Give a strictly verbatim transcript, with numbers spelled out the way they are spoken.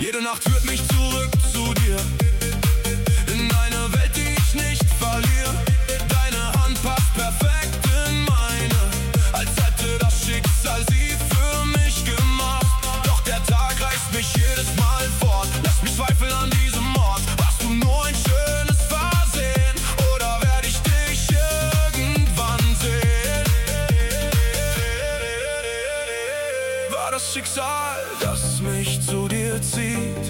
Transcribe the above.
Jede Nacht führt mich zurück zu dir, in eine Welt, die ich nicht verliere. Deine Hand passt perfekt in meine, als hätte das Schicksal sie für mich gemacht. Doch der Tag reißt mich jedes Mal fort, lass mich zweifeln an diesem Ort. Warst du nur ein schönes Versehen, oder werd ich dich irgendwann sehen? War das Schicksal, das mich zu dir zieht?